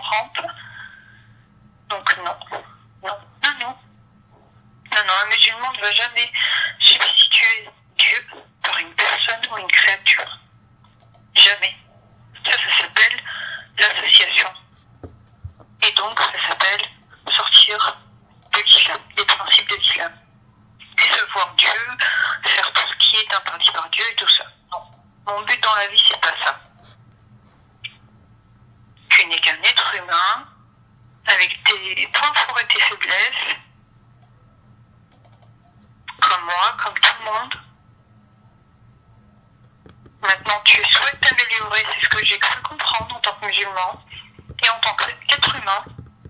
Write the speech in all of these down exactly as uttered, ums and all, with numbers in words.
rampe. Donc non, non, non, non. Non, non, un musulman ne va jamais substituer Dieu par une personne ou une créature. Jamais. Ça, ça s'appelle l'association. Et donc, ça s'appelle sortir de l'islam, des principes de l'islam. Décevoir Dieu, faire tout ce qui est interdit par Dieu et tout ça. Non. Mon but dans la vie, c'est pas ça. Tu n'es qu'un être humain, avec tes points forts et tes faiblesses, comme moi, comme tout le monde. Maintenant, tu souhaites t'améliorer, c'est ce que j'ai cru comprendre en tant que musulman, et en tant qu'être humain.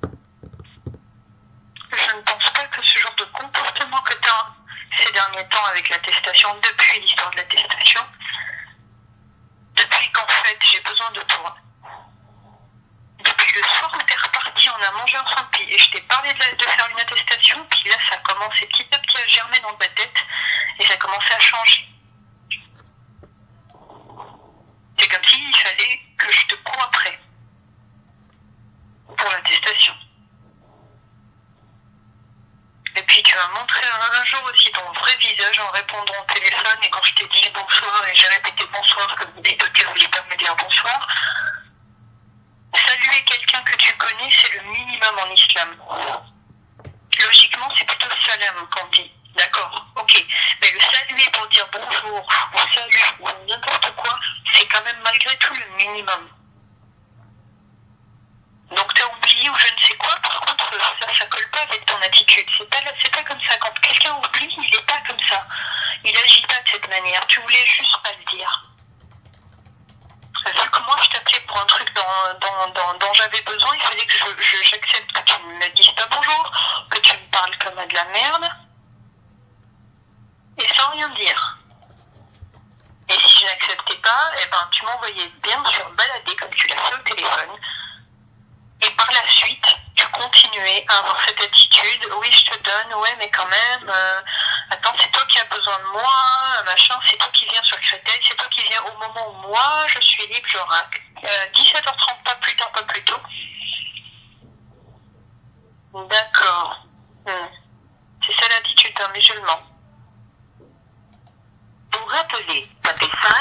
Je ne pense pas que ce genre de comportement que tu as ces derniers temps avec l'attestation, depuis l'histoire de l'attestation, depuis qu'en fait j'ai besoin de toi, depuis le soir où tu es reparti, on a mangé ensemble, puis, et je t'ai parlé de, la, de faire une attestation, puis là ça a commencé petit à petit à germer dans ta tête, et ça a commencé à changer. C'est comme s'il fallait que je te cours après pour l'attestation. Et puis tu m'as montré un, un jour aussi ton vrai visage en répondant au téléphone, et quand je t'ai dit bonsoir et j'ai répété bonsoir comme des autres ne voulaient pas me dire bonsoir. Saluer quelqu'un que tu connais, c'est le minimum en islam. Logiquement, c'est plutôt salam qu'on dit. D'accord, ok. Mais le saluer pour dire bonjour, ou salut, ou n'importe quoi, c'est quand même malgré tout le minimum. Donc t'as oublié ou je ne sais quoi, par contre ça, ça colle pas avec ton attitude. C'est pas, c'est pas comme ça. Quand quelqu'un oublie, il est pas comme ça. Il agit pas de cette manière. Tu voulais juste pas le dire. C'est-à-dire que moi je t'appelais pour un truc dont, dont, dont, dont j'avais besoin, il fallait que je, je, j'accepte que tu me dises pas bonjour, que tu me parles comme à de la merde, et sans rien dire. Et si je n'acceptais pas, eh ben tu m'envoyais bien sûr balader comme tu l'as fait au téléphone. Et par la suite, tu continuais à avoir cette attitude, oui je te donne, ouais mais quand même, euh, attends c'est toi qui as besoin de moi, machin, c'est toi qui viens sur Créteil, c'est toi qui viens au moment où moi je suis libre, je racle. Euh, dix-sept heures trente, pas plus tard, pas plus tôt. D'accord.